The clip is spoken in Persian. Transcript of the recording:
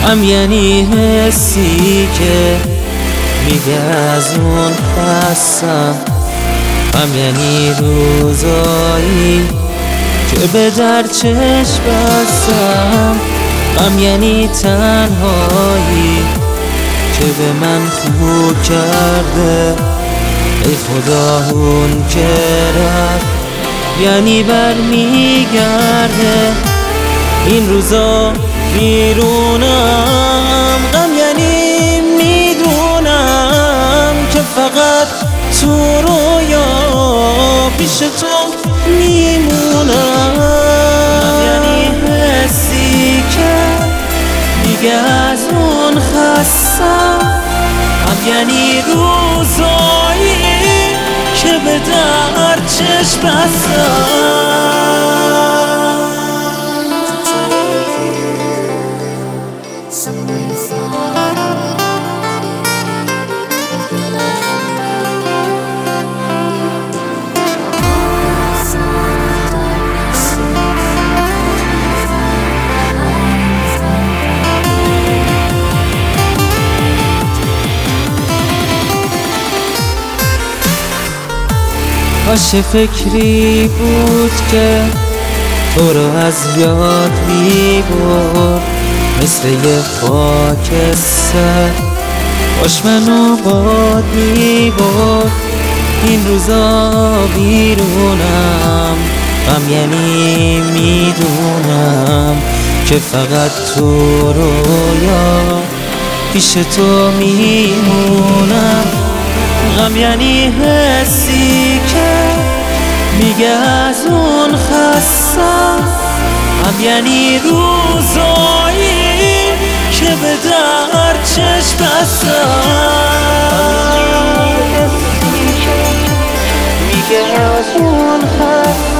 غم یعنی حسی که میگه از اون خستم. غم یعنی روزایی که به در چشم بستم. غم یعنی تنهایی که به من خوب کرده. ای خدا اون که رفت یعنی برمیگرده. این روزا بیرونم، غم یعنی میدونم که فقط تو رویا پیش تو میمونم. غم یعنی حسی که میگه از اون خستم. غم یعنی روزایی که به در چشم بستم. کاش فکری بود که تو رو از یاد میبرد، مثل یه خاکستر کاش منو باد میبرد. این روزا بیرونم، غم یعنی میدونم که فقط تو رویا پیش تو میمونم. غم یعنی حسی که میگه از اون خستم. غم یعنی روزایی که به در چشم بستم. میگه از اون خستم.